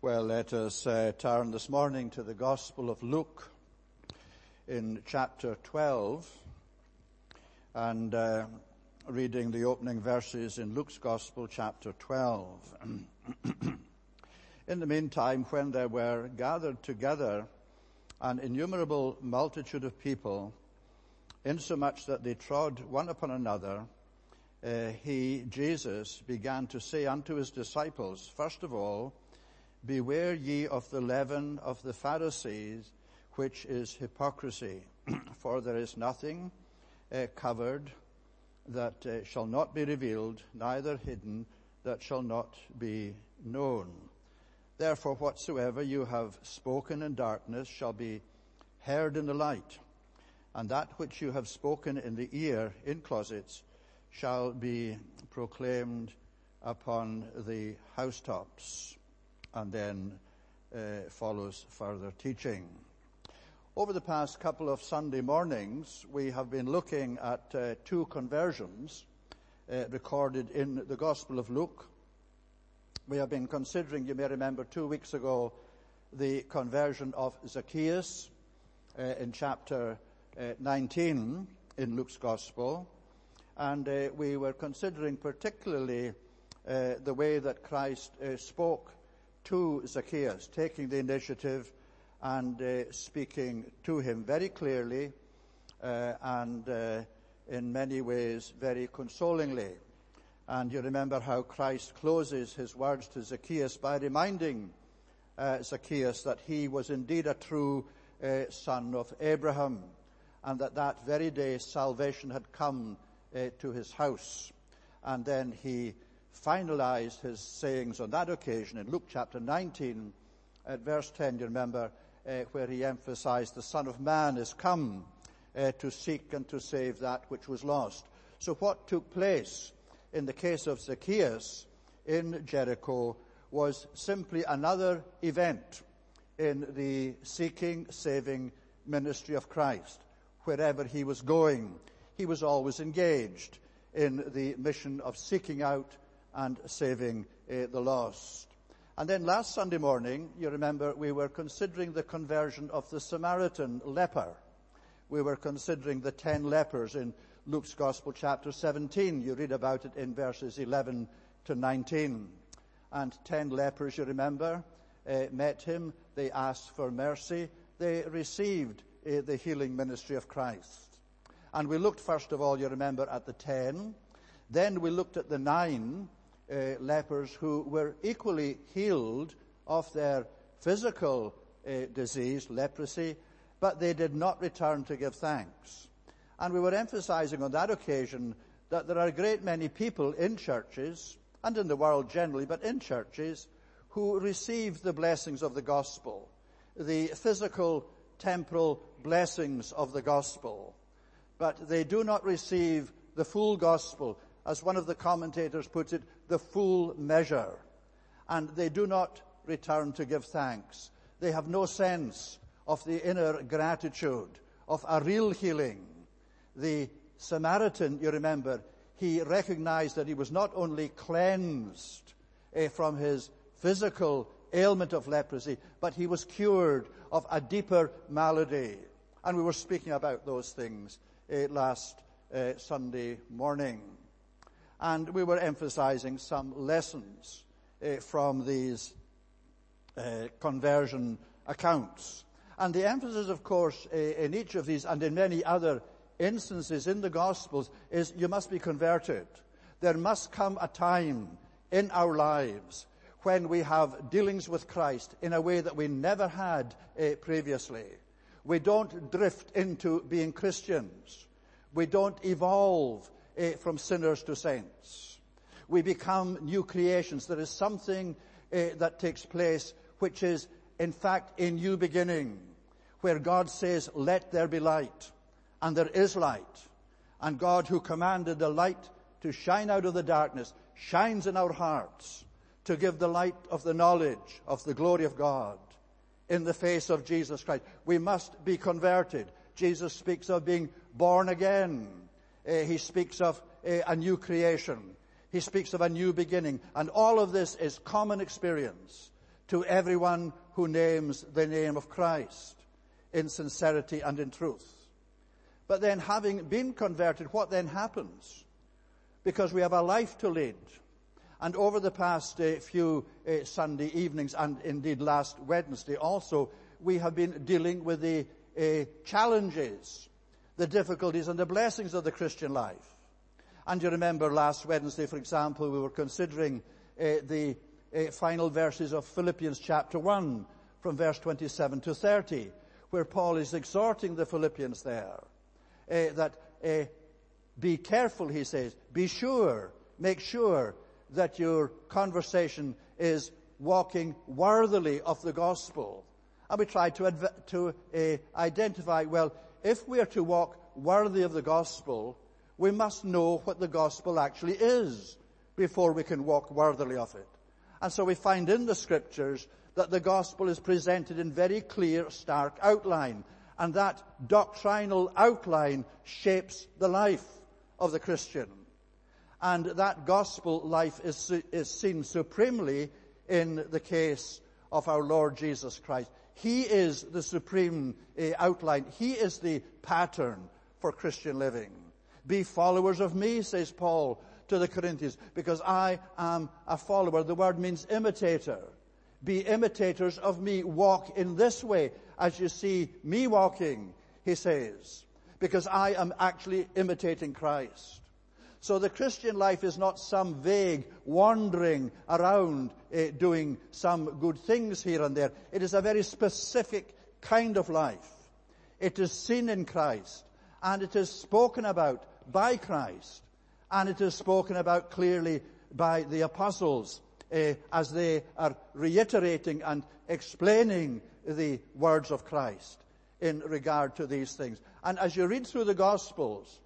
Well, let us turn this morning to the Gospel of Luke in chapter 12 and reading the opening verses in Luke's Gospel, chapter 12. In the meantime, when there were gathered together an innumerable multitude of people, insomuch that they trod one upon another, Jesus, began to say unto his disciples, first of all, beware ye of the leaven of the Pharisees, which is hypocrisy. For there is nothing covered that shall not be revealed, neither hidden that shall not be known. Therefore whatsoever you have spoken in darkness shall be heard in the light, and that which you have spoken in the ear in closets shall be proclaimed upon the housetops. And then follows further teaching. Over the past couple of Sunday mornings, we have been looking at two conversions recorded in the Gospel of Luke. We have been considering, you may remember 2 weeks ago, the conversion of Zacchaeus in chapter 19 in Luke's Gospel. And we were considering particularly the way that Christ spoke to Zacchaeus, taking the initiative and speaking to him very clearly and in many ways very consolingly. And you remember how Christ closes his words to Zacchaeus by reminding Zacchaeus that he was indeed a true son of Abraham, and that very day salvation had come to his house. And then he finalized his sayings on that occasion in Luke chapter 19 at verse 10, you remember, where he emphasized the Son of Man is come to seek and to save that which was lost. So what took place in the case of Zacchaeus in Jericho was simply another event in the seeking, saving ministry of Christ. Wherever he was going, he was always engaged in the mission of seeking out and saving the lost. And then last Sunday morning, you remember, we were considering the conversion of the Samaritan leper. We were considering the 10 lepers in Luke's Gospel, chapter 17. You read about it in verses 11 to 19. And 10 lepers, you remember, met him. They asked for mercy. They received the healing ministry of Christ. And we looked, first of all, you remember, at the 10. Then we looked at the 9 lepers who were equally healed of their physical disease, leprosy, but they did not return to give thanks. And we were emphasizing on that occasion that there are a great many people in churches, and in the world generally, but in churches, who receive the blessings of the gospel, the physical, temporal blessings of the gospel, but they do not receive the full gospel, as one of the commentators puts it, the full measure. And they do not return to give thanks. They have no sense of the inner gratitude of a real healing. The Samaritan, you remember, he recognized that he was not only cleansed from his physical ailment of leprosy, but he was cured of a deeper malady. And we were speaking about those things last Sunday morning. And we were emphasizing some lessons from these conversion accounts. And the emphasis, of course, in each of these and in many other instances in the Gospels is you must be converted. There must come a time in our lives when we have dealings with Christ in a way that we never had previously. We don't drift into being Christians. We don't evolve from sinners to saints. We become new creations. There is something that takes place which is, in fact, a new beginning, where God says, let there be light, and there is light. And God, who commanded the light to shine out of the darkness, shines in our hearts to give the light of the knowledge of the glory of God in the face of Jesus Christ. We must be converted. Jesus speaks of being born again. He speaks of a new creation. He speaks of a new beginning. And all of this is common experience to everyone who names the name of Christ in sincerity and in truth. But then, having been converted, what then happens? Because we have a life to lead. And over the past few Sunday evenings, and indeed last Wednesday also, we have been dealing with the challenges, the difficulties and the blessings of the Christian life. And you remember last Wednesday, for example, we were considering the final verses of Philippians chapter 1, from verse 27 to 30, where Paul is exhorting the Philippians there, that be careful, he says, be sure, make sure that your conversation is walking worthily of the gospel. And we try to identify, well, if we are to walk worthy of the gospel, we must know what the gospel actually is before we can walk worthily of it. And so we find in the scriptures that the gospel is presented in very clear, stark outline. And that doctrinal outline shapes the life of the Christian. And that gospel life is seen supremely in the case of our Lord Jesus Christ. He is the supreme outline. He is the pattern for Christian living. Be followers of me, says Paul to the Corinthians, because I am a follower. The word means imitator. Be imitators of me. Walk in this way as you see me walking, he says, because I am actually imitating Christ. So the Christian life is not some vague wandering around doing some good things here and there. It is a very specific kind of life. It is seen in Christ, and it is spoken about by Christ, and it is spoken about clearly by the apostles as they are reiterating and explaining the words of Christ in regard to these things. And as you read through the Gospels,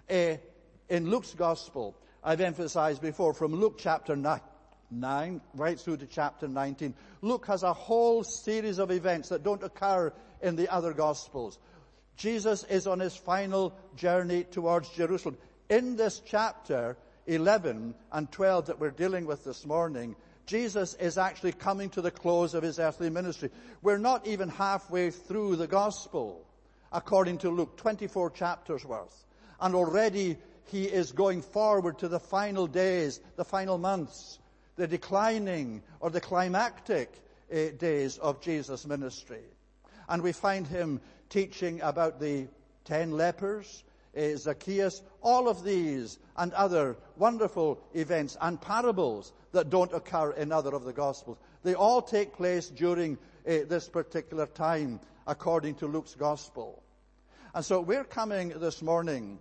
in Luke's Gospel, I've emphasized before, from Luke chapter 9 right through to chapter 19, Luke has a whole series of events that don't occur in the other Gospels. Jesus is on his final journey towards Jerusalem. In this chapter 11 and 12 that we're dealing with this morning, Jesus is actually coming to the close of his earthly ministry. We're not even halfway through the Gospel, according to Luke, 24 chapters worth. And already he is going forward to the final days, the final months, the declining or the climactic days of Jesus' ministry. And we find him teaching about the 10 lepers, Zacchaeus, all of these and other wonderful events and parables that don't occur in other of the Gospels. They all take place during this particular time, according to Luke's Gospel. And so we're coming this morning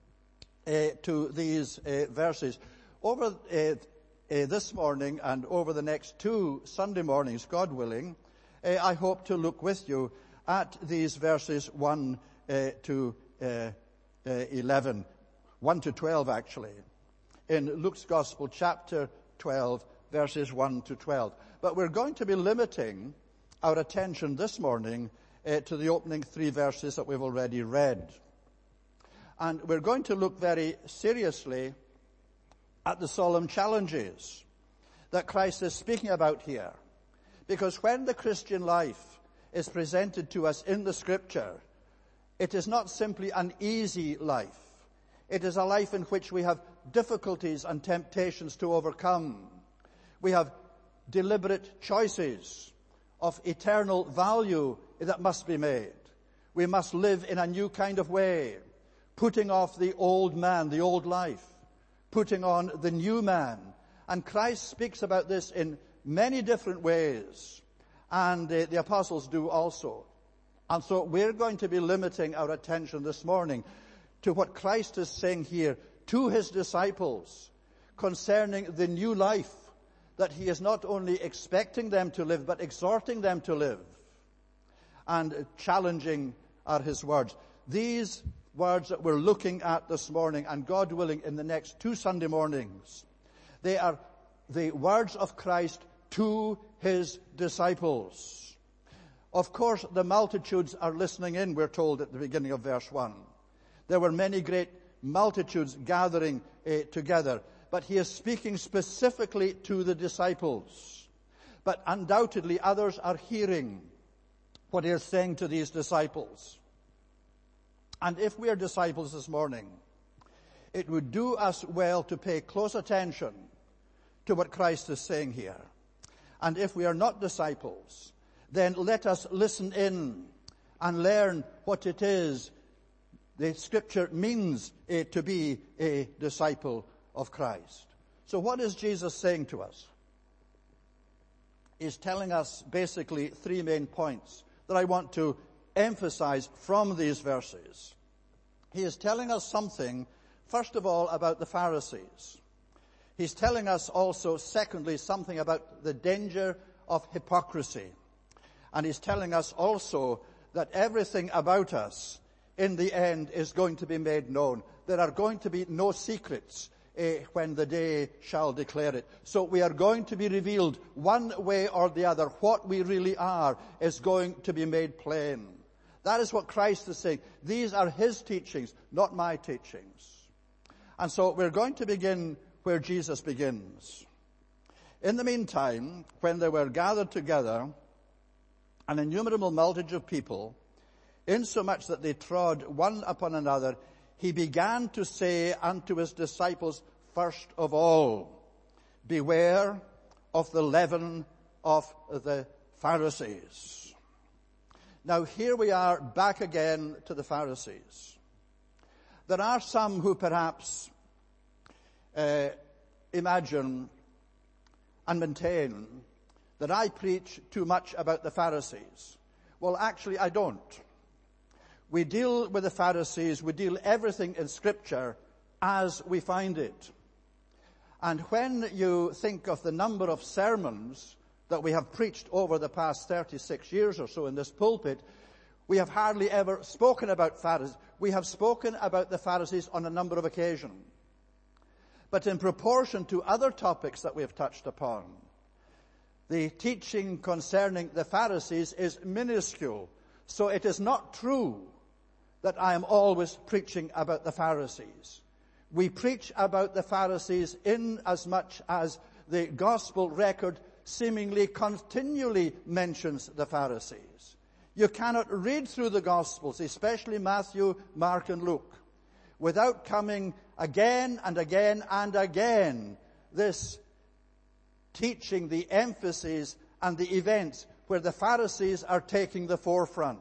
to these verses. Over this morning and over the next 2 Sunday mornings, God willing, I hope to look with you at these verses 1 to 11, 1 to 12 actually, in Luke's Gospel, chapter 12, verses 1 to 12. But we're going to be limiting our attention this morning to the opening 3 verses that we've already read. And we're going to look very seriously at the solemn challenges that Christ is speaking about here. Because when the Christian life is presented to us in the Scripture, it is not simply an easy life. It is a life in which we have difficulties and temptations to overcome. We have deliberate choices of eternal value that must be made. We must live in a new kind of way, putting off the old man, the old life, putting on the new man. And Christ speaks about this in many different ways, and the apostles do also. And so we're going to be limiting our attention this morning to what Christ is saying here to his disciples concerning the new life that he is not only expecting them to live, but exhorting them to live. And challenging are his words. These words that we're looking at this morning, and God willing in the next 2 Sunday mornings, they are the words of Christ to his disciples. Of course, the multitudes are listening in, we're told at the beginning of verse 1. There were many great multitudes gathering together, but he is speaking specifically to the disciples. but undoubtedly others are hearing what he is saying to these disciples. And if we are disciples this morning, it would do us well to pay close attention to what Christ is saying here. And if we are not disciples, then let us listen in and learn what it is the Scripture means to be a disciple of Christ. So what is Jesus saying to us? He's telling us basically three main points that I want to emphasize from these verses. He is telling us something, first of all, about the Pharisees. He's telling us also, secondly, something about the danger of hypocrisy. And he's telling us also that everything about us in the end is going to be made known. There are going to be no secrets when the day shall declare it. So we are going to be revealed one way or the other. What we really are is going to be made plain. That is what Christ is saying. These are his teachings, not my teachings. And so we're going to begin where Jesus begins. In the meantime, when they were gathered together, an innumerable multitude of people, insomuch that they trod one upon another, he began to say unto his disciples, first of all, beware of the leaven of the Pharisees. Now here we are back again to the Pharisees. There are some who perhaps imagine and maintain that I preach too much about the Pharisees. Well, actually, I don't. We deal with the Pharisees, we deal everything in Scripture as we find it. And when you think of the number of sermons that we have preached over the past 36 years or so in this pulpit, we have hardly ever spoken about Pharisees. We have spoken about the Pharisees on a number of occasions. But in proportion to other topics that we have touched upon, the teaching concerning the Pharisees is minuscule. So it is not true that I am always preaching about the Pharisees. We preach about the Pharisees in as much as the gospel record seemingly continually mentions the Pharisees. You cannot read through the Gospels, especially Matthew, Mark, and Luke, without coming again and again and again this teaching, the emphasis and the events where the Pharisees are taking the forefront.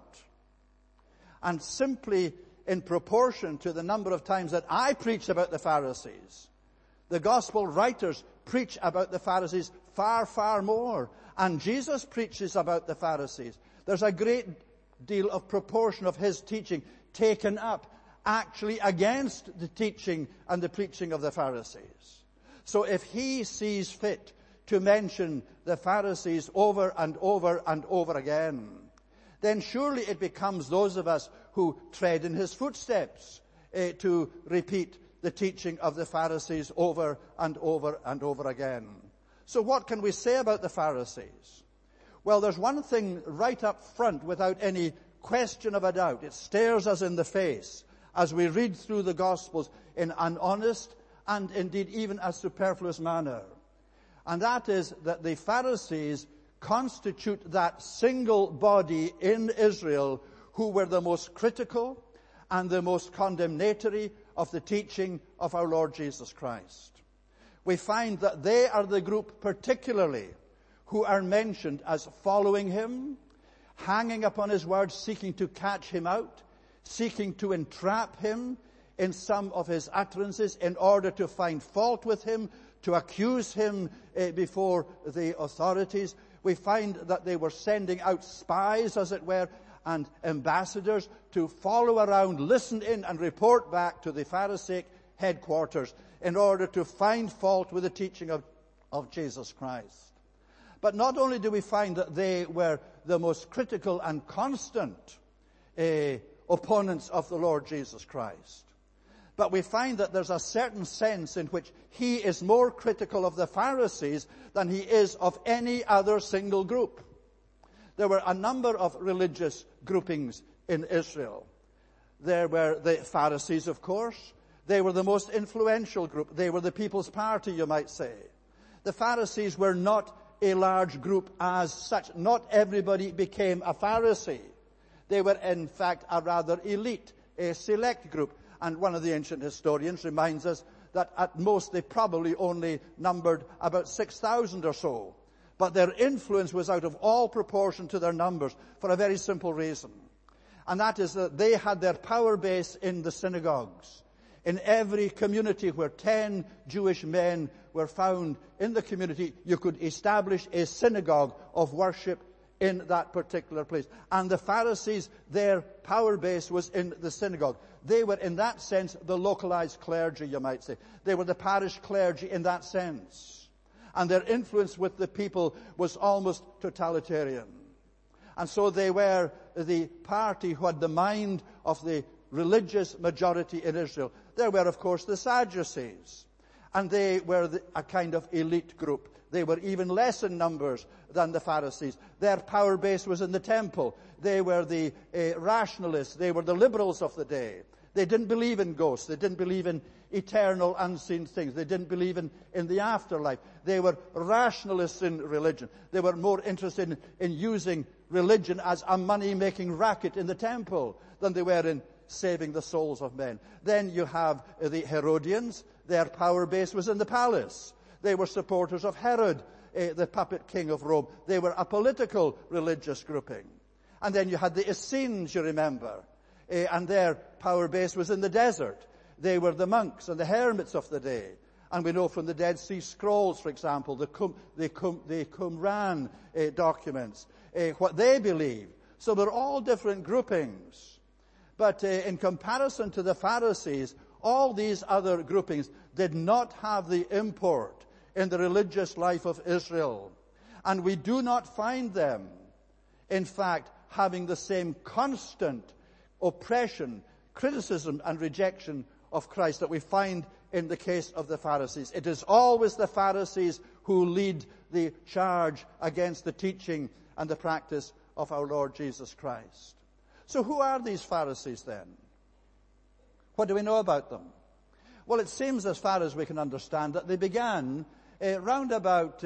And simply in proportion to the number of times that I preach about the Pharisees, the gospel writers preach about the Pharisees far, far more. And Jesus preaches about the Pharisees. There's a great deal of proportion of his teaching taken up actually against the teaching and the preaching of the Pharisees. So if he sees fit to mention the Pharisees over and over and over again, then surely it becomes those of us who tread in his footsteps to repeat the teaching of the Pharisees over and over and over again. So what can we say about the Pharisees? Well, there's one thing right up front without any question of a doubt. It stares us in the face as we read through the Gospels in an honest and indeed even a superfluous manner. And that is that the Pharisees constitute that single body in Israel who were the most critical and the most condemnatory of the teaching of our Lord Jesus Christ. We find that they are the group particularly who are mentioned as following him, hanging upon his words, seeking to catch him out, seeking to entrap him in some of his utterances in order to find fault with him, to accuse him before the authorities. We find that they were sending out spies, as it were, and ambassadors to follow around, listen in, and report back to the Pharisaic headquarters in order to find fault with the teaching of Jesus Christ. But not only do we find that they were the most critical and constant opponents of the Lord Jesus Christ, but we find that there's a certain sense in which he is more critical of the Pharisees than he is of any other single group. There were a number of religious groupings in Israel. There were the Pharisees, of course. They were the most influential group. They were the People's Party, you might say. The Pharisees were not a large group as such. Not everybody became a Pharisee. They were, in fact, a rather elite, a select group. And one of the ancient historians reminds us that at most they probably only numbered about 6,000 or so. But their influence was out of all proportion to their numbers for a very simple reason. And that is that they had their power base in the synagogues. In every community where 10 Jewish men were found in the community, you could establish a synagogue of worship in that particular place. And the Pharisees, their power base was in the synagogue. They were, in that sense, the localized clergy, you might say. They were the parish clergy in that sense. And their influence with the people was almost totalitarian. And so they were the party who had the mind of the religious majority in Israel. There were, of course, the Sadducees. And they were a kind of elite group. They were even less in numbers than the Pharisees. Their power base was in the temple. They were the rationalists. They were the liberals of the day. They didn't believe in ghosts. They didn't believe in eternal unseen things. They didn't believe in the afterlife. They were rationalists in religion. They were more interested in using religion as a money-making racket in the temple than they were in saving the souls of men. Then you have the Herodians. Their power base was in the palace. They were supporters of Herod, the puppet king of Rome. They were a political religious grouping. And then you had the Essenes, you remember, and their power base was in the desert. They were the monks and the hermits of the day. And we know from the Dead Sea Scrolls, for example, the Qumran documents, what they believed. So they're all different groupings. But in comparison to the Pharisees, all these other groupings did not have the import in the religious life of Israel. And we do not find them, in fact, having the same constant oppression, criticism, and rejection of Christ that we find in the case of the Pharisees. It is always the Pharisees who lead the charge against the teaching and the practice of our Lord Jesus Christ. So who are these Pharisees then? What do we know about them? Well, it seems, as far as we can understand, that they began round about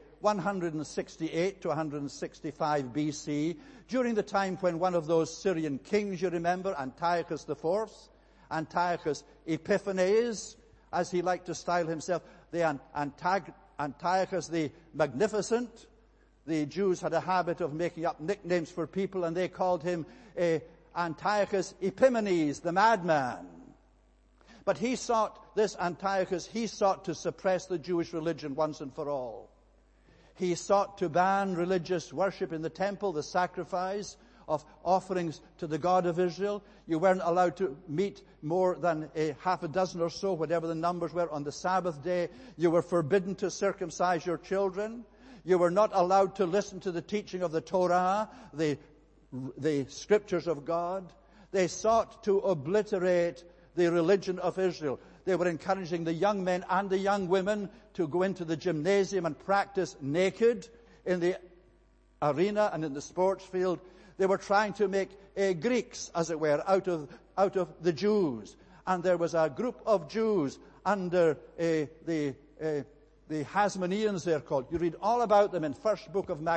168 to 165 BC, during the time when one of those Syrian kings, you remember, Antiochus IV, Antiochus Epiphanes, as he liked to style himself, the Antiochus the Magnificent. The Jews had a habit of making up nicknames for people, and they called him Antiochus Epimanes, the madman. But this Antiochus, he sought to suppress the Jewish religion once and for all. He sought to ban religious worship in the temple, the sacrifice of offerings to the God of Israel. You weren't allowed to meet more than half a dozen or so, whatever the numbers were, on the Sabbath day. You were forbidden to circumcise your children. You were not allowed to listen to the teaching of the Torah, the scriptures of God. They sought to obliterate the religion of Israel. They were encouraging the young men and the young women to go into the gymnasium and practice naked in the arena and in the sports field. They were trying to make Greeks, as it were, out of the Jews. And there was a group of Jews under the Hasmoneans, they're called. You read all about them in the first book of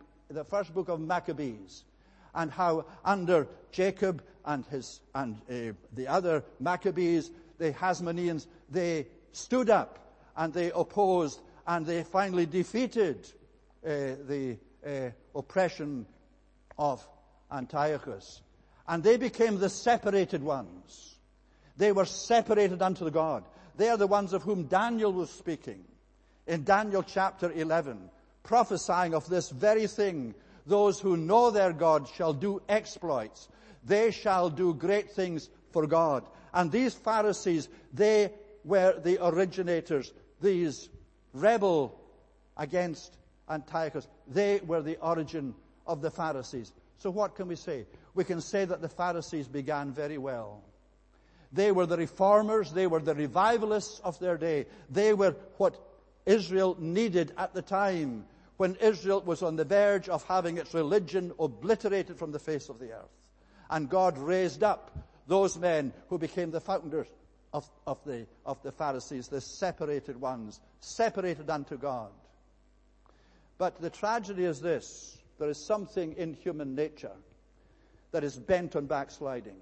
Maccabees, and how under Jacob and the other Maccabees, the Hasmoneans, they stood up and they opposed and they finally defeated the oppression of Antiochus. And they became the separated ones. They were separated unto God. They are the ones of whom Daniel was speaking in Daniel chapter 11, prophesying of this very thing. Those who know their God shall do exploits. They shall do great things for God. And these Pharisees, they were the originators. These rebel against Antiochus, they were the origin of the Pharisees. So what can we say? We can say that the Pharisees began very well. They were the reformers. They were the revivalists of their day. They were what Israel needed at the time when Israel was on the verge of having its religion obliterated from the face of the earth. And God raised up those men who became the founders of the Pharisees, the separated ones, separated unto God. But the tragedy is this: there is something in human nature that is bent on backsliding.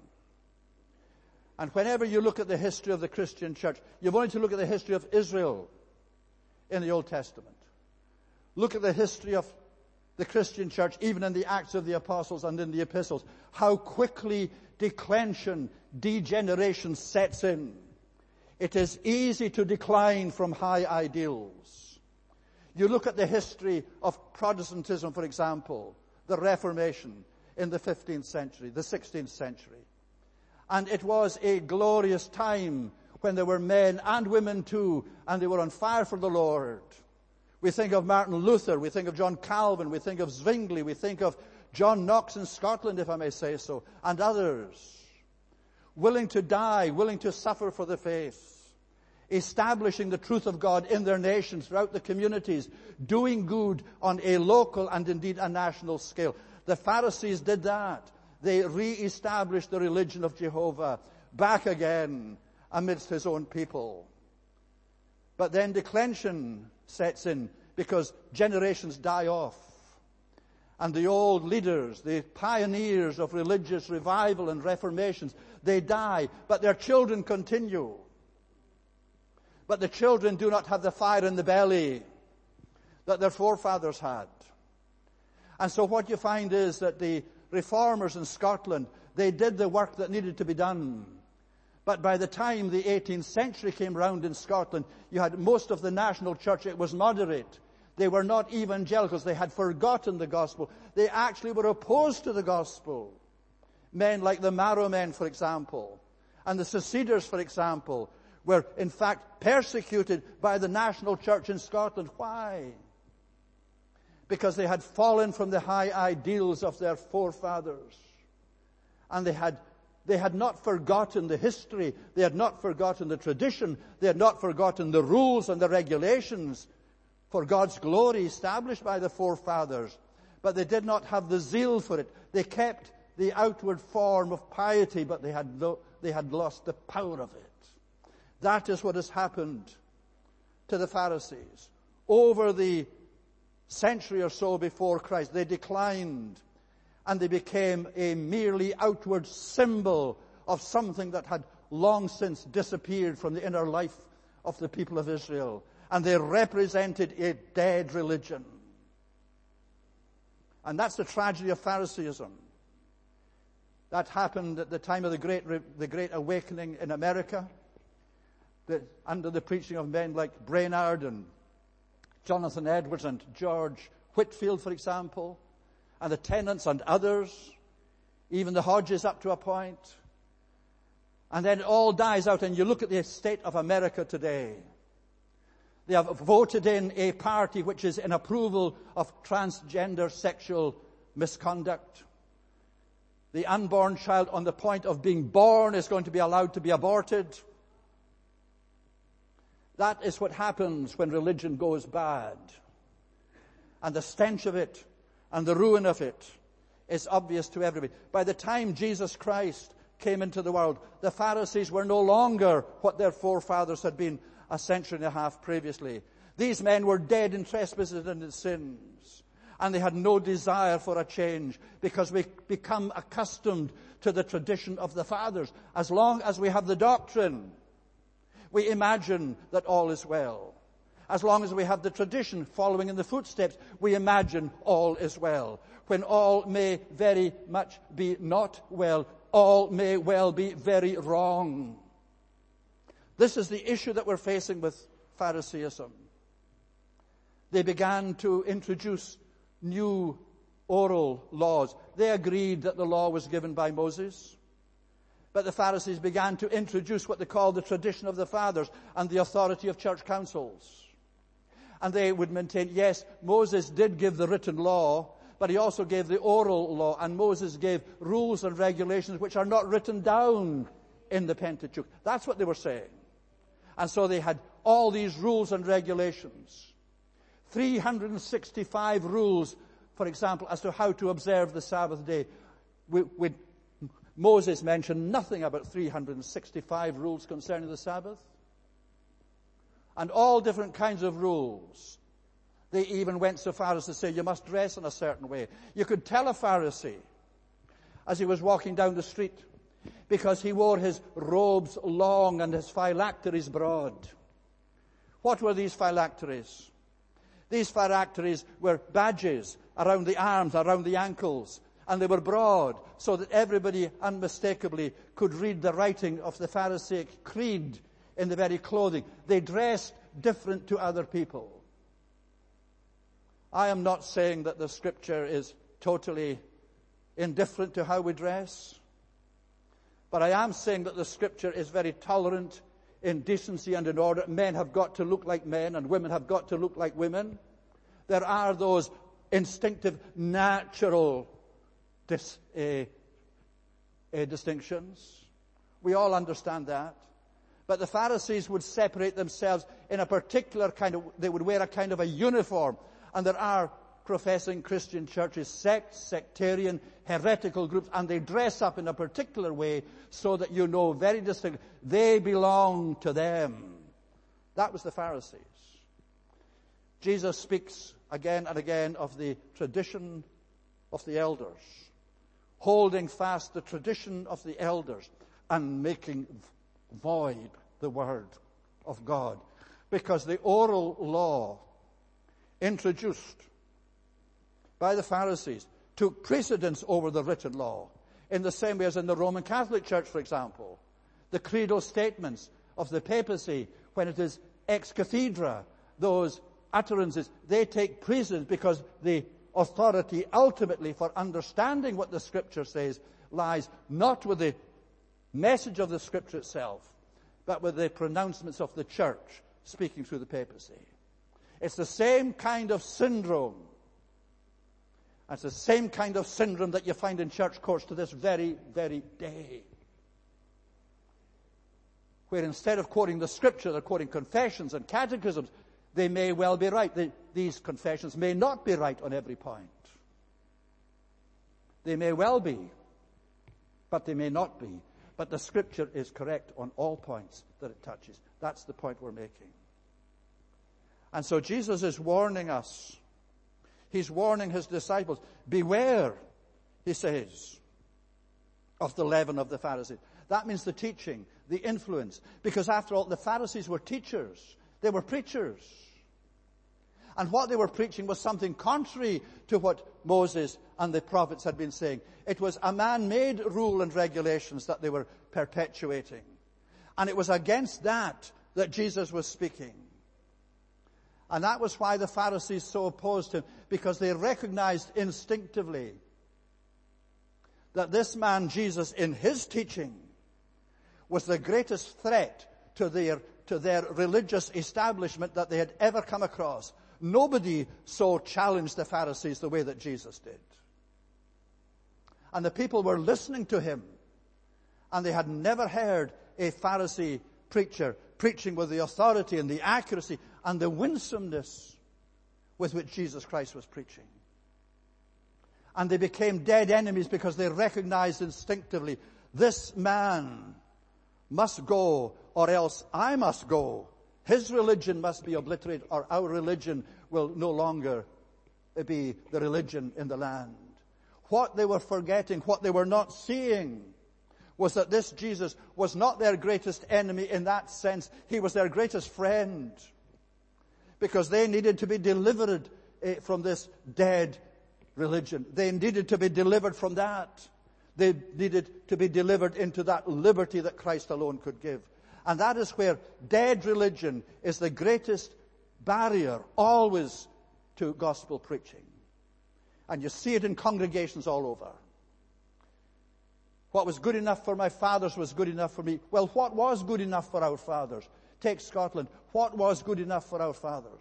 And whenever you look at the history of the Christian church, you've only to look at the history of Israel in the Old Testament. Look at the history of the Christian church, even in the Acts of the Apostles and in the epistles, how quickly declension, degeneration sets in. It is easy to decline from high ideals. You look at the history of Protestantism, for example, the Reformation in the 15th century, the 16th century. And it was a glorious time when there were men and women too, and they were on fire for the Lord. We think of Martin Luther, we think of John Calvin, we think of Zwingli, we think of John Knox in Scotland, if I may say so, and others. Willing to die, willing to suffer for the faith, establishing the truth of God in their nations, throughout the communities, doing good on a local and indeed a national scale. The Pharisees did that. They re-established the religion of Jehovah back again amidst his own people. But then declension sets in because generations die off. And the old leaders, the pioneers of religious revival and reformations, they die, but their children continue. But the children do not have the fire in the belly that their forefathers had. And so what you find is that the reformers in Scotland, they did the work that needed to be done. But by the time the 18th century came round in Scotland, you had most of the national church, it was moderate. They were not evangelicals. They had forgotten the gospel. They actually were opposed to the gospel. Men like the Marrow men, for example, and the Seceders, for example, were in fact persecuted by the national church in Scotland. Why? Because they had fallen from the high ideals of their forefathers. And they had not forgotten the history. They had not forgotten the tradition. They had not forgotten the rules and the regulations for God's glory established by the forefathers. But they did not have the zeal for it. They kept the outward form of piety, but they had lost the power of it. That is what has happened to the Pharisees. Over the century or so before Christ, they declined and they became a merely outward symbol of something that had long since disappeared from the inner life of the people of Israel. And they represented a dead religion. And that's the tragedy of Phariseeism. That happened at the time of the Great Awakening in America, under the preaching of men like Brainerd and Jonathan Edwards and George Whitefield, for example, and the Tennants and others, even the Hodges up to a point. And then it all dies out, and you look at the state of America today. They have voted in a party which is in approval of transgender sexual misconduct. The unborn child on the point of being born is going to be allowed to be aborted. That is what happens when religion goes bad. And the stench of it and the ruin of it is obvious to everybody. By the time Jesus Christ came into the world, the Pharisees were no longer what their forefathers had been a century and a half previously. These men were dead in trespasses and in sins. And they had no desire for a change because we become accustomed to the tradition of the fathers. As long as we have the doctrine, we imagine that all is well. As long as we have the tradition following in the footsteps, we imagine all is well. When all may very much be not well, all may well be very wrong. This is the issue that we're facing with Phariseeism. They began to introduce new oral laws. They agreed that the law was given by Moses. But the Pharisees began to introduce what they called the tradition of the fathers and the authority of church councils. And they would maintain, yes, Moses did give the written law, but he also gave the oral law. And Moses gave rules and regulations which are not written down in the Pentateuch. That's what they were saying. And so they had all these rules and regulations. 365 rules, for example, as to how to observe the Sabbath day. Moses mentioned nothing about 365 rules concerning the Sabbath. And all different kinds of rules They even went so far as to say you must dress in a certain way. You could tell a Pharisee as he was walking down the street because he wore his robes long and his phylacteries broad. What were these phylacteries? These phylacteries were badges around the arms, around the ankles, and they were broad so that everybody unmistakably could read the writing of the Pharisaic creed in the very clothing. They dressed different to other people. I am not saying that the Scripture is totally indifferent to how we dress, but I am saying that the Scripture is very tolerant in decency and in order. Men have got to look like men and women have got to look like women. There are those instinctive, natural distinctions. We all understand that. But the Pharisees would separate themselves in a particular they would wear a kind of a uniform. And there are professing Christian churches, sects, sectarian, heretical groups, and they dress up in a particular way so that you know very distinctly they belong to them. That was the Pharisees. Jesus speaks again and again of the tradition of the elders, holding fast the tradition of the elders and making void the word of God. Because the oral law introduced by the Pharisees took precedence over the written law, in the same way as in the Roman Catholic Church, for example. The creedal statements of the papacy, when it is ex cathedra, those utterances, they take precedence because the authority ultimately for understanding what the Scripture says lies not with the message of the Scripture itself, but with the pronouncements of the church speaking through the papacy. It's the same kind of syndrome. It's the same kind of syndrome that you find in church courts to this very, very day. Where instead of quoting the Scripture, they're quoting confessions and catechisms. They may well be right. These confessions may not be right on every point. They may well be, but they may not be. But the Scripture is correct on all points that it touches. That's the point we're making. And so Jesus is warning us. He's warning his disciples. Beware, he says, of the leaven of the Pharisees. That means the teaching, the influence. Because after all, the Pharisees were teachers. They were preachers. And what they were preaching was something contrary to what Moses and the prophets had been saying. It was a man-made rule and regulations that they were perpetuating. And it was against that Jesus was speaking. And that was why the Pharisees so opposed him, because they recognized instinctively that this man, Jesus, in his teaching, was the greatest threat to their religious establishment that they had ever come across. Nobody so challenged the Pharisees the way that Jesus did. And the people were listening to him, and they had never heard a Pharisee preacher preaching with the authority and the accuracy and the winsomeness with which Jesus Christ was preaching. And they became dead enemies because they recognized instinctively, this man must go or else I must go. His religion must be obliterated or our religion will no longer be the religion in the land. What they were forgetting, what they were not seeing, was that this Jesus was not their greatest enemy in that sense. He was their greatest friend. Because they needed to be delivered from this dead religion. They needed to be delivered from that. They needed to be delivered into that liberty that Christ alone could give. And that is where dead religion is the greatest barrier always to gospel preaching. And you see it in congregations all over. What was good enough for my fathers was good enough for me. Well, what was good enough for our fathers? Take Scotland. What was good enough for our fathers?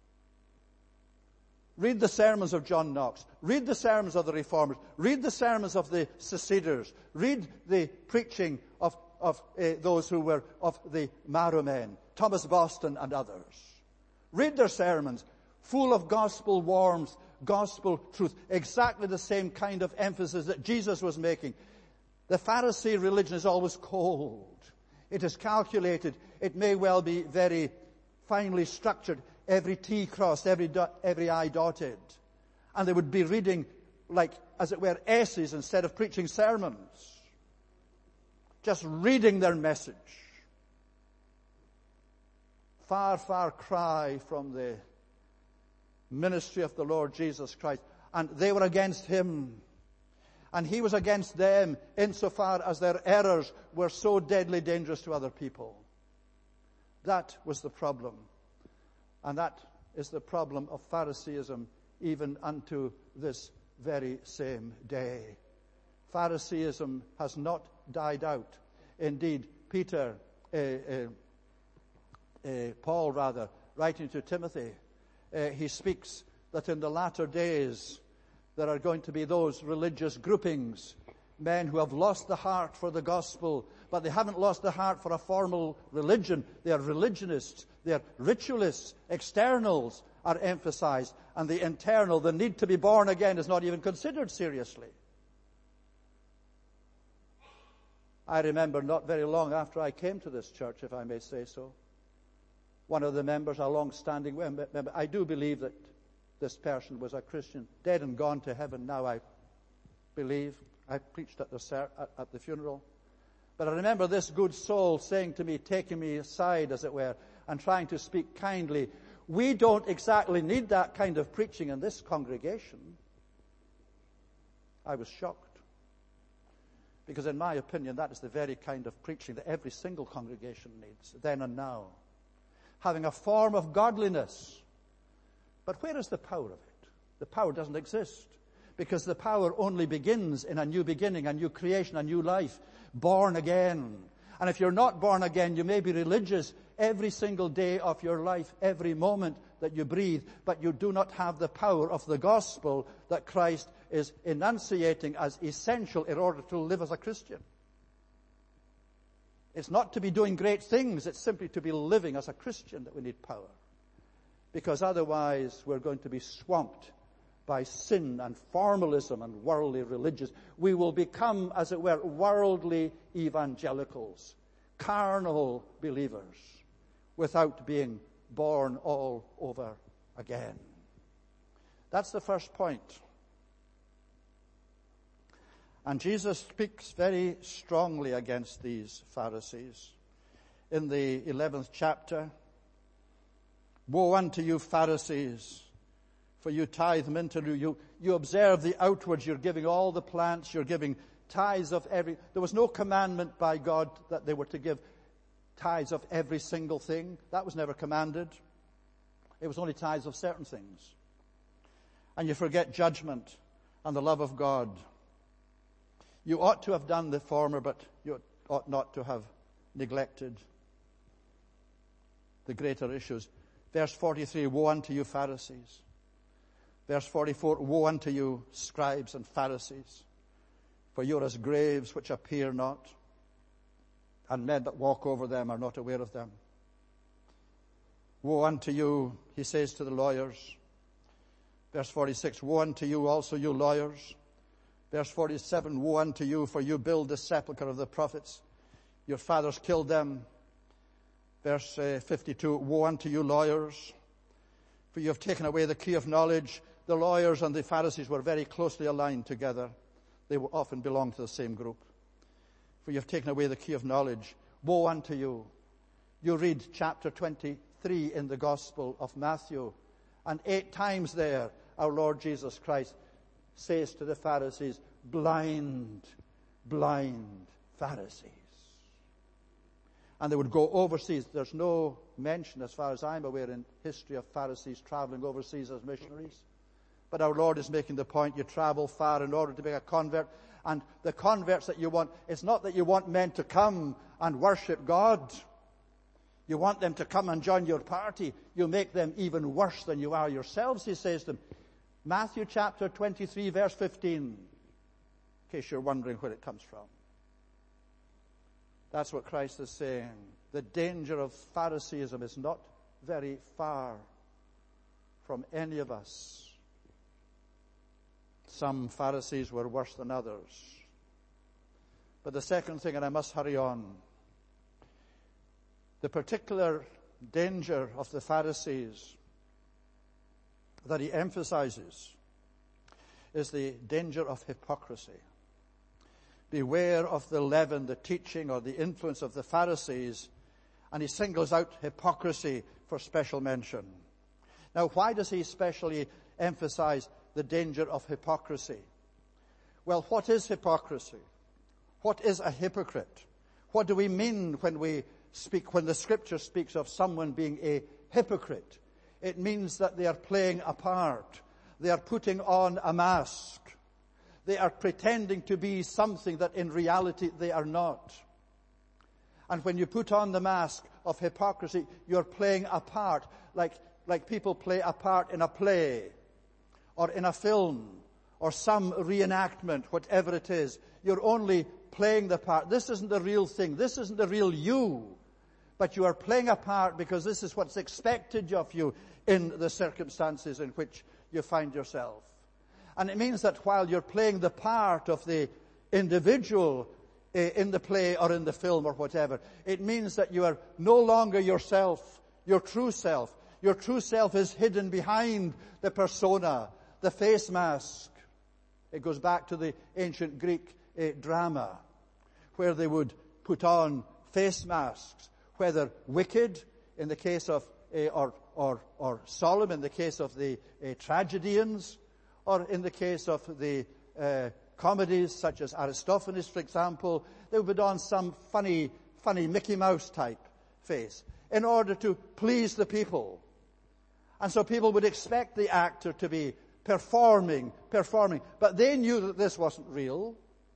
Read the sermons of John Knox. Read the sermons of the Reformers. Read the sermons of the Seceders. Read the preaching of those who were of the Marrow men, Thomas Boston and others. Read their sermons, full of gospel warmth, gospel truth, exactly the same kind of emphasis that Jesus was making. The Pharisee religion is always cold. It is calculated. It may well be very finely structured. every T crossed, every I dotted. And they would be reading like, as it were, essays instead of preaching sermons. Just reading their message. Far, far cry from the ministry of the Lord Jesus Christ. And they were against him. And he was against them insofar as their errors were so deadly dangerous to other people. That was the problem. And that is the problem of Phariseeism even unto this very same day. Phariseeism has not died out. Indeed, Paul, writing to Timothy, he speaks that in the latter days there are going to be those religious groupings, men who have lost the heart for the gospel, but they haven't lost the heart for a formal religion. They are religionists, they are ritualists, externals are emphasized, and the internal, the need to be born again, is not even considered seriously. I remember not very long after I came to this church, if I may say so, one of the members, a long-standing member, I do believe that this person was a Christian, dead and gone to heaven now, I believe. I preached at the funeral. But I remember this good soul saying to me, taking me aside, as it were, and trying to speak kindly, we don't exactly need that kind of preaching in this congregation. I was shocked. Because in my opinion, that is the very kind of preaching that every single congregation needs, then and now. Having a form of godliness. But where is the power of it? The power doesn't exist. Because the power only begins in a new beginning, a new creation, a new life. Born again. And if you're not born again, you may be religious every single day of your life, every moment that you breathe, but you do not have the power of the gospel that Christ is enunciating as essential in order to live as a Christian. It's not to be doing great things, it's simply to be living as a Christian that we need power. Because otherwise we're going to be swamped by sin and formalism and worldly religious. We will become, as it were, worldly evangelicals, carnal believers, without being born all over again. That's the first point. And Jesus speaks very strongly against these Pharisees. In the 11th chapter, woe unto you, Pharisees, for you tithe mint, you observe the outwards, you're giving all the plants, you're giving tithes of every... There was no commandment by God that they were to give tithes of every single thing. That was never commanded. It was only tithes of certain things. And you forget judgment and the love of God. You ought to have done the former, but you ought not to have neglected the greater issues. Verse 43, woe unto you, Pharisees. Verse 44, woe unto you, scribes and Pharisees, for you are as graves which appear not, and men that walk over them are not aware of them. Woe unto you, he says to the lawyers. Verse 46, woe unto you also, you lawyers. Verse 47, woe unto you, for you build the sepulchre of the prophets. Your fathers killed them. Verse 52, woe unto you, lawyers, for you have taken away the key of knowledge. The lawyers and the Pharisees were very closely aligned together. They often belonged to the same group. For you have taken away the key of knowledge. Woe unto you. You read chapter 23 in the Gospel of Matthew, and 8 times there our Lord Jesus Christ says to the Pharisees, blind, blind Pharisees. And they would go overseas. There's no mention, as far as I'm aware, in history of Pharisees traveling overseas as missionaries. But our Lord is making the point, you travel far in order to be a convert. And the converts that you want, it's not that you want men to come and worship God. You want them to come and join your party. You make them even worse than you are yourselves, he says to them. Matthew chapter 23, verse 15, in case you're wondering where it comes from. That's what Christ is saying. The danger of Phariseeism is not very far from any of us. Some Pharisees were worse than others. But the second thing, and I must hurry on, the particular danger of the Pharisees that he emphasizes is the danger of hypocrisy. Beware of the leaven, the teaching, or the influence of the Pharisees, and he singles out hypocrisy for special mention. Now, why does he especially emphasize the danger of hypocrisy? Well, what is hypocrisy? What is a hypocrite? What do we mean when the Scripture speaks of someone being a hypocrite? It means that they are playing a part. They are putting on a mask. They are pretending to be something that in reality they are not. And when you put on the mask of hypocrisy, you're playing a part, like people play a part in a play, or in a film, or some reenactment, whatever it is. You're only playing the part. This isn't the real thing. This isn't the real you. But you are playing a part because this is what's expected of you in the circumstances in which you find yourself. And it means that while you're playing the part of the individual in the play or in the film or whatever, it means that you are no longer yourself, your true self. Your true self is hidden behind the persona, the face mask. It goes back to the ancient Greek drama, where they would put on face masks, whether wicked in the case of or solemn in the case of the tragedians, or in the case of the comedies such as Aristophanes, for example. They would put on some funny Mickey Mouse type face in order to please the people. And so people would expect the actor to be performing, but they knew that this wasn't real.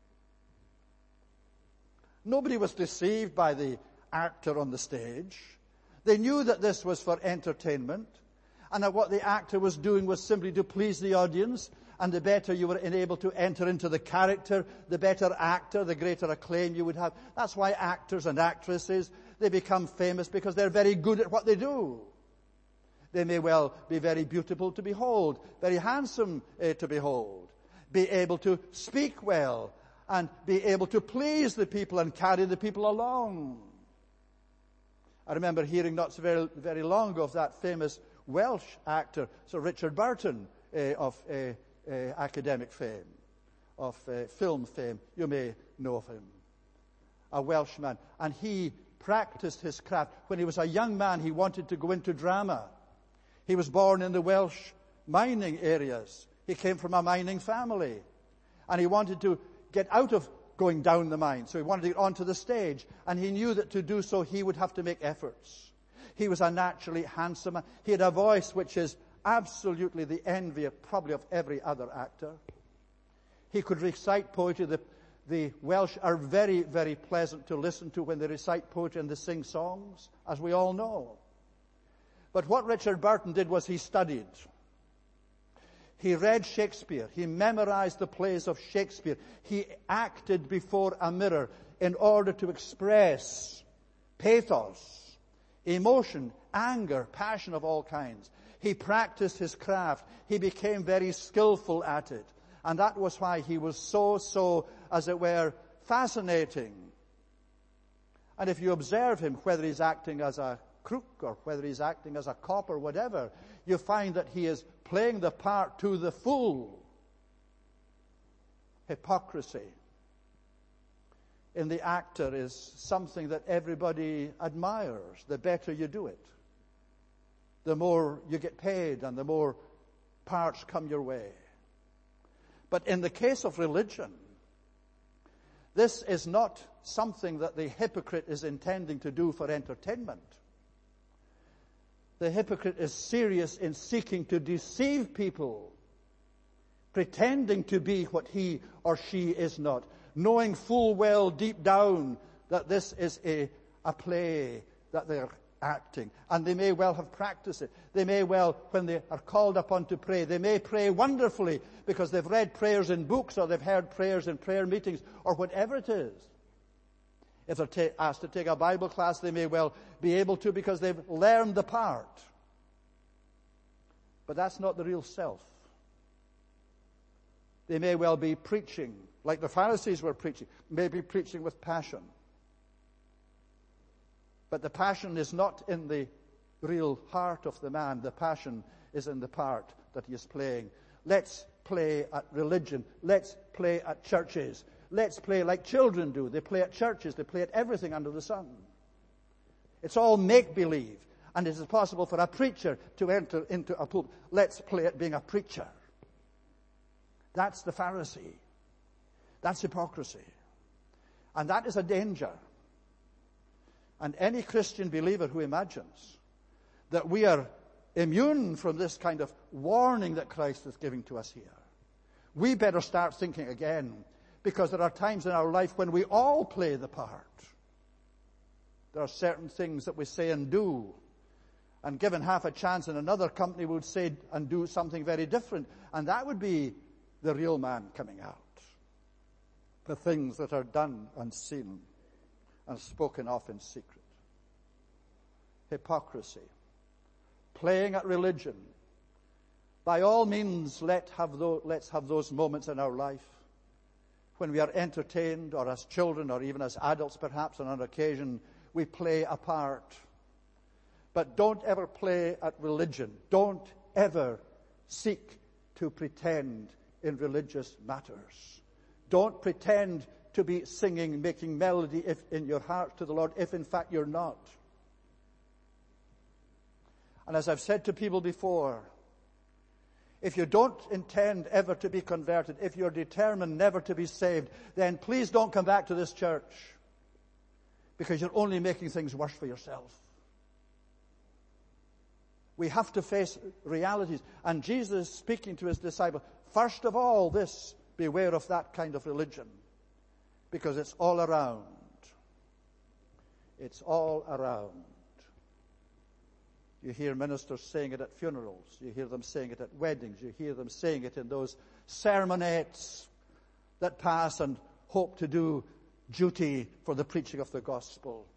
Nobody was deceived by the actor on the stage. They knew that this was for entertainment, and that what the actor was doing was simply to please the audience, and the better you were able to enter into the character, the better actor, the greater acclaim you would have. That's why actors and actresses, they become famous, because they're very good at what they do. They may well be very beautiful to behold, very handsome to behold, be able to speak well, and be able to please the people and carry the people along. I remember hearing not so very, very long ago of that famous Welsh actor, Sir Richard Burton, of academic fame, of film fame. You may know of him. A Welshman. And he practiced his craft. When he was a young man, he wanted to go into drama. He was born in the Welsh mining areas. He came from a mining family. And he wanted to get out of going down the mine. So he wanted to get onto the stage. And he knew that to do so, he would have to make efforts. He was a naturally handsome man. He had a voice which is absolutely the envy of probably of every other actor. He could recite poetry. The Welsh are very, very pleasant to listen to when they recite poetry and they sing songs, as we all know. But what Richard Burton did was he studied. He read Shakespeare. He memorized the plays of Shakespeare. He acted before a mirror in order to express pathos, emotion, anger, passion of all kinds. He practiced his craft. He became very skillful at it. And that was why he was so, as it were, fascinating. And if you observe him, whether he's acting as a crook or whether he's acting as a cop or whatever, you find that he is playing the part to the full. Hypocrisy in the actor is something that everybody admires. The better you do it, the more you get paid and the more parts come your way. But in the case of religion, this is not something that the hypocrite is intending to do for entertainment. The hypocrite is serious in seeking to deceive people, pretending to be what he or she is not, knowing full well deep down that this is a play that they're acting. And they may well have practiced it. They may well, when they are called upon to pray, they may pray wonderfully because they've read prayers in books or they've heard prayers in prayer meetings or whatever it is. If they're asked to take a Bible class, they may well be able to because they've learned the part. But that's not the real self. They may well be preaching, like the Pharisees were preaching, maybe preaching with passion. But the passion is not in the real heart of the man. The passion is in the part that he is playing. Let's play at religion. Let's play at churches. Let's play like children do. They play at churches. They play at everything under the sun. It's all make-believe. And it is possible for a preacher to enter into a pulpit. Let's play at being a preacher. That's the Pharisee. That's hypocrisy. And that is a danger. And any Christian believer who imagines that we are immune from this kind of warning that Christ is giving to us here, we better start thinking again, because there are times in our life when we all play the part. There are certain things that we say and do, and given half a chance in another company would say and do something very different, and that would be the real man coming out. The things that are done unseen and spoken of in secret. Hypocrisy. Playing at religion. By all means, let's have those moments in our life when we are entertained, or as children, or even as adults perhaps, on an occasion, we play a part. But don't ever play at religion. Don't ever seek to pretend in religious matters. Don't pretend to be singing, making melody in your heart to the Lord, if in fact you're not. And as I've said to people before, if you don't intend ever to be converted, if you're determined never to be saved, then please don't come back to this church, because you're only making things worse for yourself. We have to face realities. And Jesus, speaking to his disciples, first of all, this, beware of that kind of religion, because it's all around. It's all around. You hear ministers saying it at funerals. You hear them saying it at weddings. You hear them saying it in those sermonettes that pass and hope to do duty for the preaching of the gospel.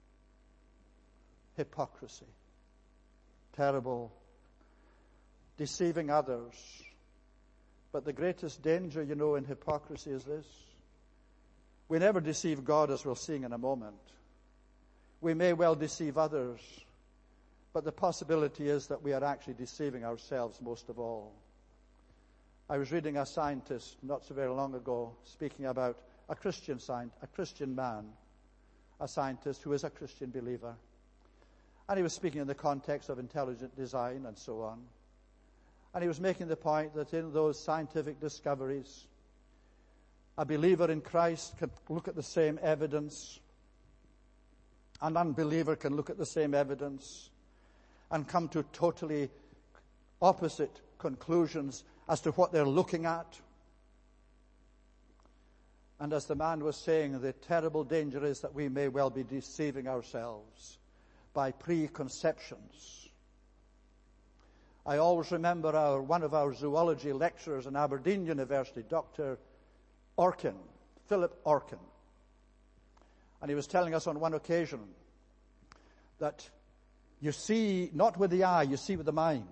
Hypocrisy. Terrible. Deceiving others. But the greatest danger, in hypocrisy is this. We never deceive God, as we'll see in a moment. We may well deceive others, but the possibility is that we are actually deceiving ourselves most of all. I was reading a scientist not so very long ago speaking about a Christian man, a scientist who is a Christian believer. And he was speaking in the context of intelligent design and so on. And he was making the point that in those scientific discoveries, a believer in Christ can look at the same evidence. An unbeliever can look at the same evidence and come to totally opposite conclusions as to what they're looking at. And as the man was saying, the terrible danger is that we may well be deceiving ourselves by preconceptions. I always remember one of our zoology lecturers in Aberdeen University, Dr. Orkin, Philip Orkin. And he was telling us on one occasion that you see not with the eye, you see with the mind.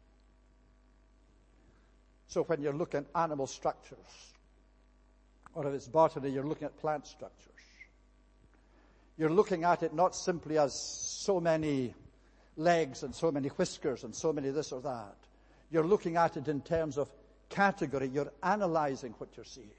So when you're looking at animal structures, or if it's botany, you're looking at plant structures. You're looking at it not simply as so many legs and so many whiskers and so many this or that. You're looking at it in terms of category. You're analyzing what you're seeing.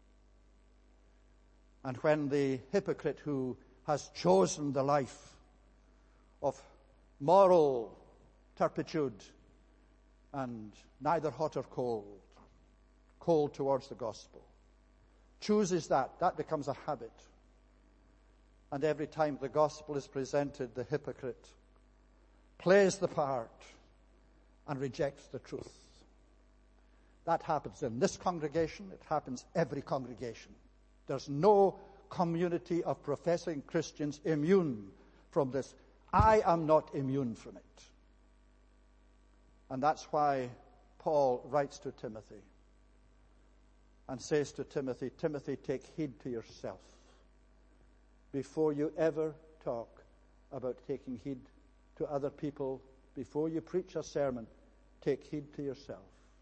And when the hypocrite who has chosen the life of moral turpitude and neither hot or cold towards the gospel, chooses that becomes a habit. And every time the gospel is presented, the hypocrite plays the part and rejects the truth. That happens in this congregation. It happens every congregation. There's no community of professing Christians immune from this. I am not immune from it. And that's why Paul writes to Timothy and says to Timothy, Timothy, take heed to yourself. Before you ever talk about taking heed to other people, before you preach a sermon, take heed to yourself.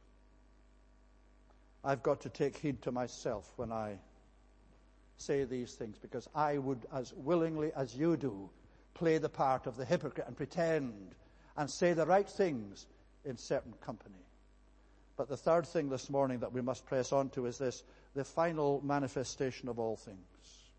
I've got to take heed to myself when I say these things, because I would, as willingly as you do, play the part of the hypocrite and pretend and say the right things in certain company. But the third thing this morning that we must press on to is this, the final manifestation of all things.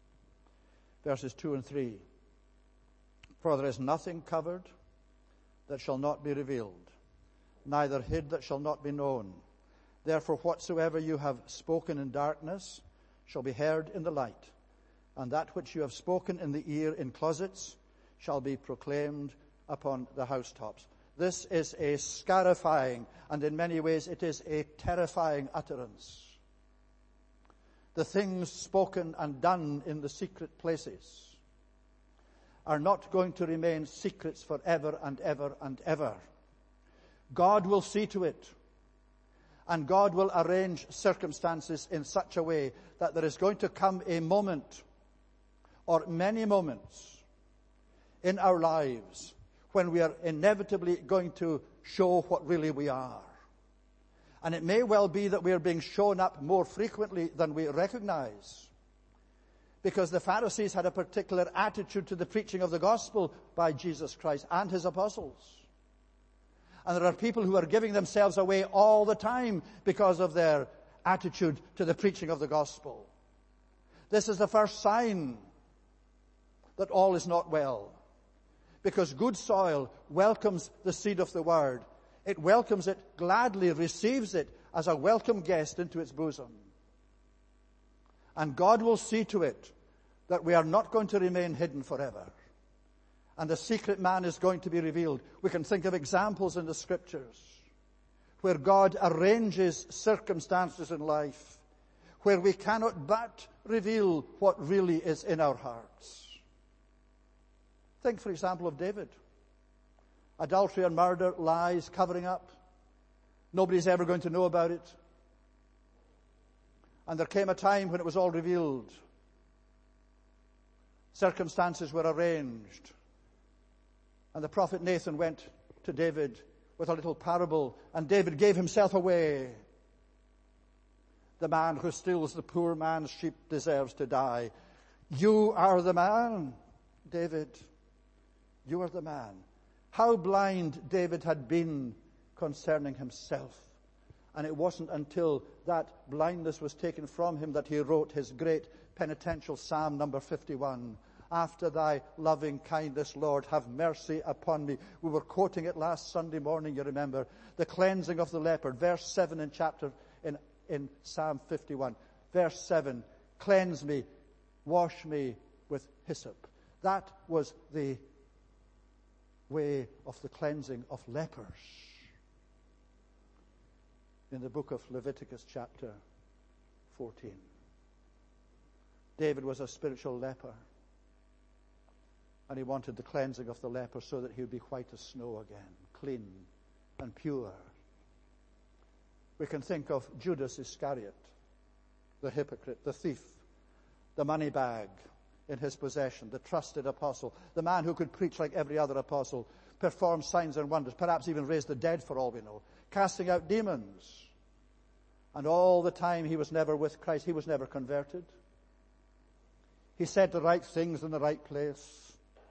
Verses 2 and 3. For there is nothing covered that shall not be revealed, neither hid that shall not be known. Therefore whatsoever you have spoken in darkness shall be heard in the light, and that which you have spoken in the ear in closets shall be proclaimed upon the housetops. This is a scarifying, and in many ways it is a terrifying utterance. The things spoken and done in the secret places are not going to remain secrets forever and ever and ever. God will see to it, and God will arrange circumstances in such a way that there is going to come a moment, or many moments, in our lives when we are inevitably going to show what really we are. And it may well be that we are being shown up more frequently than we recognize, because the Pharisees had a particular attitude to the preaching of the gospel by Jesus Christ and his apostles. And there are people who are giving themselves away all the time because of their attitude to the preaching of the gospel. This is the first sign that all is not well, because good soil welcomes the seed of the word. It welcomes it, gladly receives it as a welcome guest into its bosom. And God will see to it that we are not going to remain hidden forever. And the secret man is going to be revealed. We can think of examples in the scriptures where God arranges circumstances in life where we cannot but reveal what really is in our hearts. Think, for example, of David. Adultery and murder, lies, covering up. Nobody's ever going to know about it. And there came a time when it was all revealed. Circumstances were arranged. And the prophet Nathan went to David with a little parable, and David gave himself away. The man who steals the poor man's sheep deserves to die. You are the man, David. You are the man. How blind David had been concerning himself. And it wasn't until that blindness was taken from him that he wrote his great penitential psalm, number 51. After thy loving kindness, Lord, have mercy upon me. We were quoting it last Sunday morning, you remember. The cleansing of the leper, verse 7 in Psalm 51. Verse 7, cleanse me, wash me with hyssop. That was the way of the cleansing of lepers. In the book of Leviticus chapter 14. David was a spiritual leper. And he wanted the cleansing of the leper so that he would be white as snow again, clean and pure. We can think of Judas Iscariot, the hypocrite, the thief, the money bag in his possession, the trusted apostle, the man who could preach like every other apostle, perform signs and wonders, perhaps even raise the dead for all we know, casting out demons. And all the time he was never with Christ. He was never converted. He said the right things in the right place.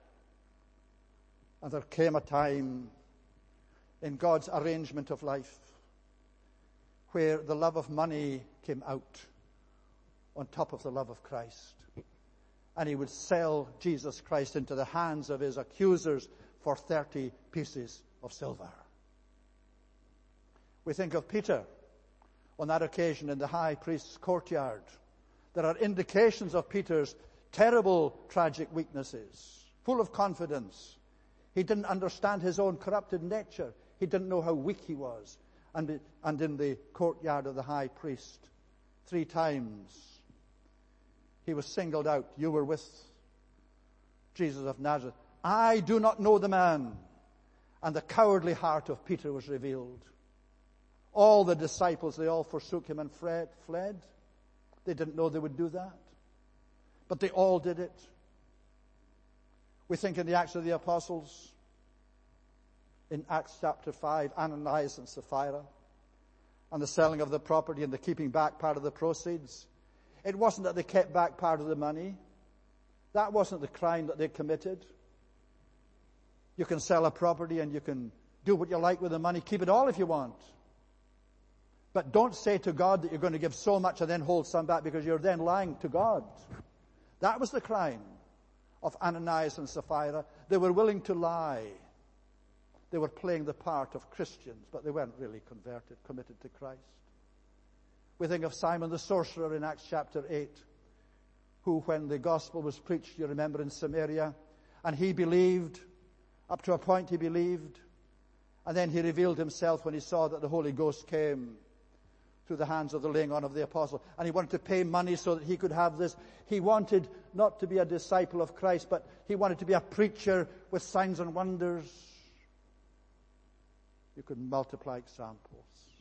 And there came a time in God's arrangement of life where the love of money came out on top of the love of Christ. And he would sell Jesus Christ into the hands of his accusers for 30 pieces of silver. We think of Peter on that occasion in the high priest's courtyard. There are indications of Peter's terrible, tragic weaknesses, full of confidence. He didn't understand his own corrupted nature. He didn't know how weak he was. And in the courtyard of the high priest, 3 times, he was singled out. You were with Jesus of Nazareth. I do not know the man. And the cowardly heart of Peter was revealed. All the disciples, they all forsook him and fled. They didn't know they would do that. But they all did it. We think in the Acts of the Apostles, in Acts chapter 5, Ananias and Sapphira, and the selling of the property and the keeping back part of the proceeds. It wasn't that they kept back part of the money. That wasn't the crime that they committed. You can sell a property and you can do what you like with the money. Keep it all if you want. But don't say to God that you're going to give so much and then hold some back, because you're then lying to God. That was the crime of Ananias and Sapphira. They were willing to lie. They were playing the part of Christians, but they weren't really converted, committed to Christ. We think of Simon the sorcerer in Acts chapter 8, who, when the gospel was preached, you remember, in Samaria, and he believed. Up to a point he believed. And then he revealed himself when he saw that the Holy Ghost came through the hands of the laying on of the apostle. And he wanted to pay money so that he could have this. He wanted not to be a disciple of Christ, but he wanted to be a preacher with signs and wonders. You could multiply examples.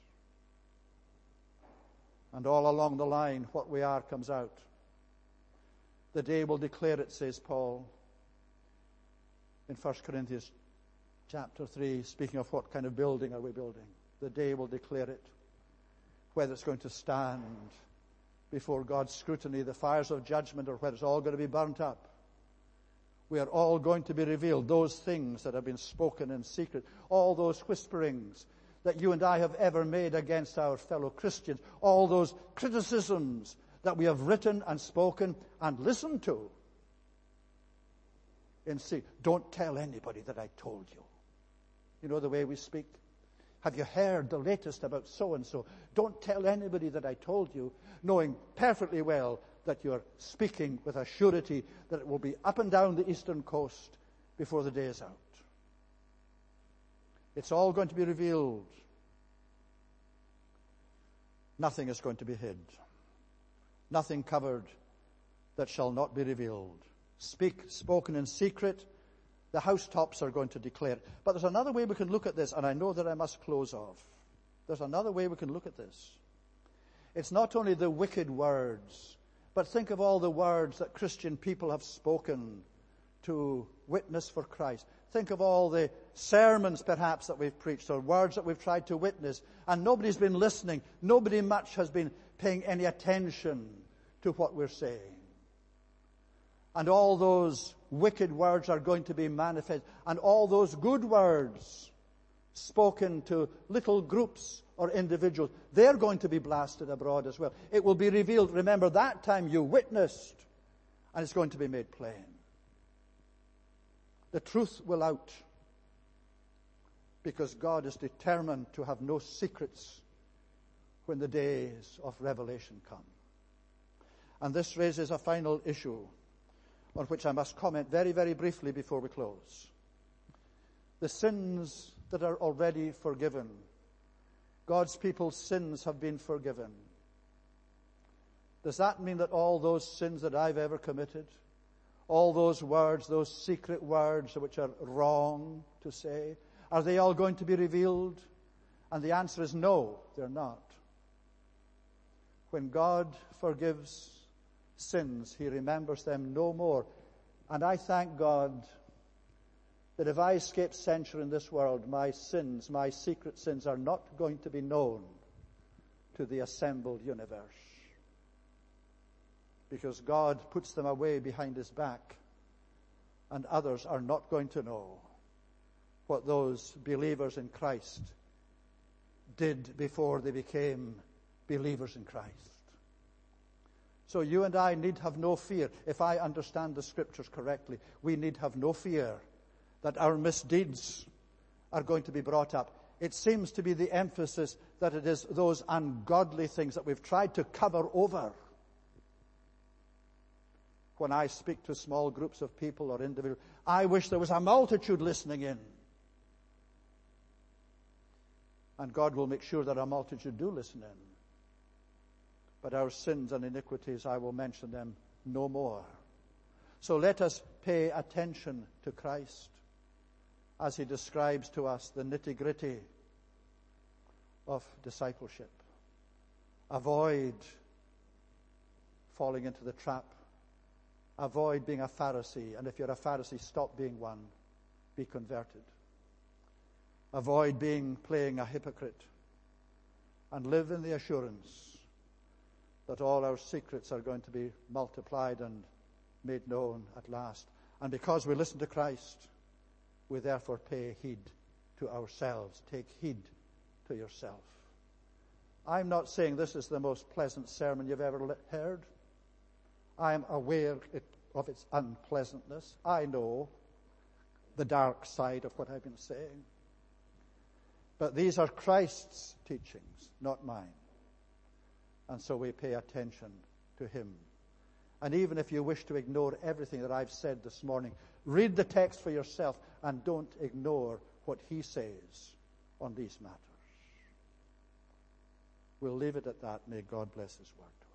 And all along the line, what we are comes out. The day will declare it, says Paul in 1 Corinthians chapter 3, speaking of what kind of building are we building. The day will declare it, whether it's going to stand before God's scrutiny, the fires of judgment, or whether it's all going to be burnt up. We are all going to be revealed. Those things that have been spoken in secret, all those whisperings that you and I have ever made against our fellow Christians, all those criticisms that we have written and spoken and listened to. And see, don't tell anybody that I told you. You know the way we speak? Have you heard the latest about so-and-so? Don't tell anybody that I told you, knowing perfectly well that you're speaking with a surety that it will be up and down the eastern coast before the day is out. It's all going to be revealed. Nothing is going to be hid. Nothing covered that shall not be revealed. Spoken in secret, the housetops are going to declare it. But there's another way we can look at this, and I know that I must close off. There's another way we can look at this. It's not only the wicked words, but think of all the words that Christian people have spoken to witness for Christ. Think of all the sermons, perhaps, that we've preached, or words that we've tried to witness, and nobody's been listening. Nobody much has been paying any attention to what we're saying. And all those wicked words are going to be manifest. And all those good words spoken to little groups or individuals, they're going to be blasted abroad as well. It will be revealed. Remember, that time you witnessed, and it's going to be made plain. The truth will out, because God is determined to have no secrets when the days of revelation come. And this raises a final issue on which I must comment very, very briefly before we close. The sins that are already forgiven. God's people's sins have been forgiven. Does that mean that all those sins that I've ever committed, all those words, those secret words which are wrong to say, are they all going to be revealed? And the answer is no, they're not. When God forgives sins, He remembers them no more. And I thank God that if I escape censure in this world, my sins, my secret sins, are not going to be known to the assembled universe. Because God puts them away behind His back, and others are not going to know what those believers in Christ did before they became believers in Christ. So you and I need have no fear. If I understand the Scriptures correctly, we need have no fear that our misdeeds are going to be brought up. It seems to be the emphasis that it is those ungodly things that we've tried to cover over. When I speak to small groups of people or individuals, I wish there was a multitude listening in. And God will make sure that a multitude do listen in. But our sins and iniquities, I will mention them no more. So let us pay attention to Christ as He describes to us the nitty-gritty of discipleship. Avoid falling into the trap. Avoid being a Pharisee. And if you're a Pharisee, stop being one. Be converted. Avoid playing a hypocrite. And live in the assurance that all our secrets are going to be multiplied and made known at last. And because we listen to Christ, we therefore pay heed to ourselves. Take heed to yourself. I'm not saying this is the most pleasant sermon you've ever heard. I'm aware of its unpleasantness. I know the dark side of what I've been saying. But these are Christ's teachings, not mine. And so we pay attention to him. And even if you wish to ignore everything that I've said this morning, read the text for yourself and don't ignore what he says on these matters. We'll leave it at that. May God bless his word.